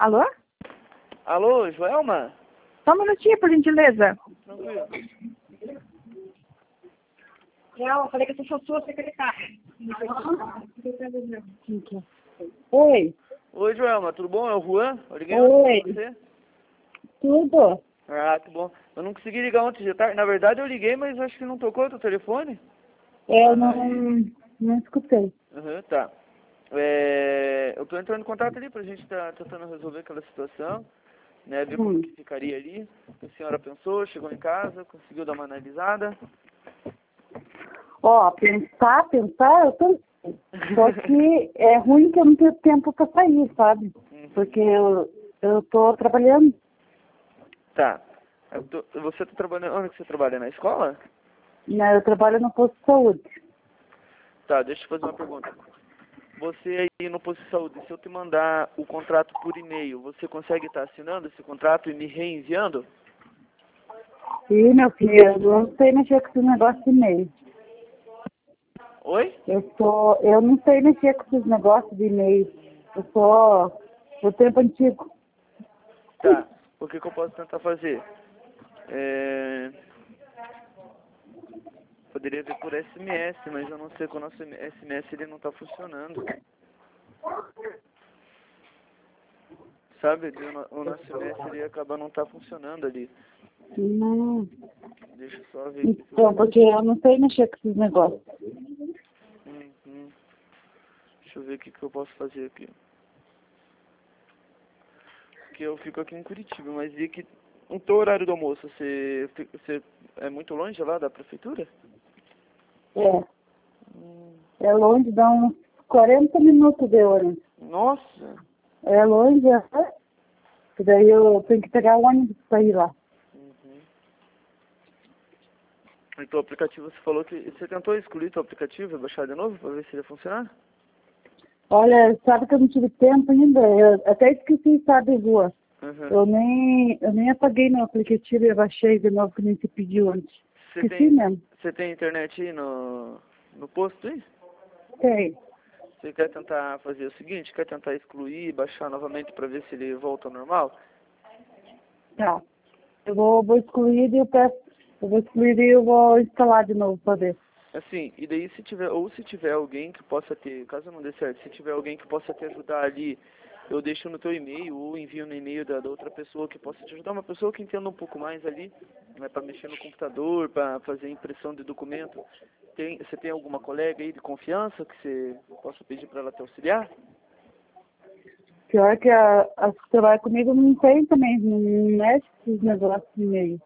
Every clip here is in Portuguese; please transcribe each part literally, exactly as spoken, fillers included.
Alô? Alô, Joelma? Só um minutinho, por gentileza. Tranquilo. Eu falei que eu sou sua secretária. Oi. Oi, Joelma, tudo bom? É o Juan? Eu liguei Oi. ontem pra você. Tudo? Ah, que bom. Eu não consegui ligar ontem de tarde. Na verdade, eu liguei, mas acho que não tocou o teu telefone. Eu Ah, não, não escutei. Uhum, tá. É, eu tô entrando em contato ali pra gente tá tentando resolver aquela situação, né? Ver como Hum. que ficaria ali. A senhora pensou, chegou em casa, conseguiu dar uma analisada. Ó, pensar, pensar, eu tô... Só que é ruim que eu não tenho tempo pra sair, sabe? Uhum. Porque eu, eu tô trabalhando. Tá. Eu tô- você tá trabalhando. Onde que você trabalha? Na escola? Né? Eu trabalho no posto de saúde. Tá, deixa eu te fazer uma pergunta. Você aí no posto de saúde, se eu te mandar o contrato por e-mail, você consegue estar assinando esse contrato e me reenviando? E, meu filho, eu não sei mexer com esse negócio de e-mail. Oi? Eu sou... Eu não sei mexer com esses negócios de e-mail. Eu sou do tempo antigo. Tá. O que, que eu posso tentar fazer? É... Poderia ver por S M S, mas eu não sei que o nosso S M S ele não está funcionando. Sabe? O no- o nosso S M S ele acaba não tá funcionando ali. Não. Deixa eu só ver aqui. Então, porque eu não sei mexer com esses negócios. Uhum. Deixa eu ver o que, que eu posso fazer aqui. Porque eu fico aqui em Curitiba, mas e que o teu horário do almoço, você, fi- você é muito longe lá da prefeitura? É. Hum, É longe, dá uns quarenta minutos de ônibus. Nossa! É longe, é. Que daí eu tenho que pegar o ônibus pra ir lá. Uhum. Então o aplicativo, você falou que... Você tentou excluir teu aplicativo e baixar de novo pra ver se ele ia funcionar? Olha, sabe que eu não tive tempo ainda? Eu até esqueci, sabe, rua. Uhum. Eu nem, eu nem apaguei meu aplicativo e baixei de novo que nem se pediu antes. Você Esqueci tem, mesmo. você tem internet aí no, no posto aí? Tem. Você quer tentar fazer o seguinte, quer tentar excluir e baixar novamente pra ver se ele volta ao normal? Tá. Eu vou, vou excluir e eu peço. Eu vou excluir e eu vou instalar de novo pra ver. Assim, e daí se tiver, ou se tiver alguém que possa ter, caso não dê certo, se tiver alguém que possa te ajudar ali, eu deixo no teu e-mail ou envio no e-mail da, da outra pessoa que possa te ajudar, uma pessoa que entenda um pouco mais ali, né, para mexer no computador, para fazer impressão de documento. Tem, você tem alguma colega aí de confiança que você possa pedir para ela te auxiliar? Pior que a, a que trabalha comigo não tem também, não mexe com esses negócios de e-mail.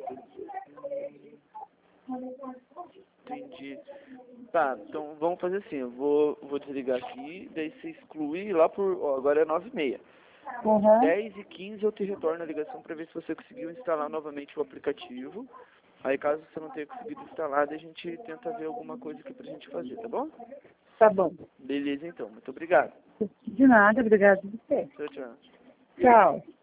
Entendi. Tá, então vamos fazer assim, eu vou, vou desligar aqui, daí você exclui lá por, ó, agora é nove e meia. Aham. dez e quinze eu te retorno a ligação para ver se você conseguiu instalar novamente o aplicativo. Aí caso você não tenha conseguido instalar, daí a gente tenta ver alguma coisa aqui pra gente fazer, tá bom? Tá bom. Beleza então, muito obrigado. De nada, obrigado a você. Tchau, tchau. Tchau.